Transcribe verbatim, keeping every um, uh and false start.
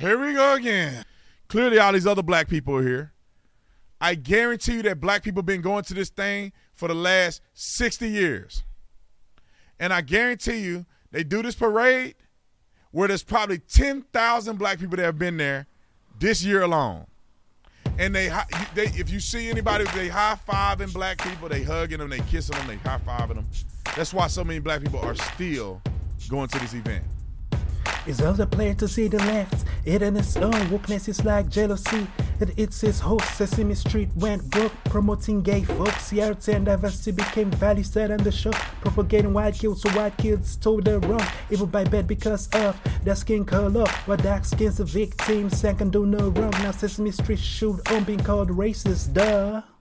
here we go again. Clearly all these other black people are here. I guarantee you that black people have been going to this thing for the last sixty years. And I guarantee you they do this parade where there's probably ten thousand black people that have been there this year alone. And they, they, if you see anybody, they high-fiving black people, they hugging them, they kissing them, they high-fiving them. That's why so many black people are still going to this event. It's other player to see the left. It in its own wokeness is like jealousy. It, it's its host. Sesame Street went broke, promoting gay folks. Yards and diversity became value set on the show, propagating white kids so white kids told them wrong. Even by bed because of their skin color. But dark skin's the victims and can do no wrong. Now Sesame Street shoot on being called racist, duh.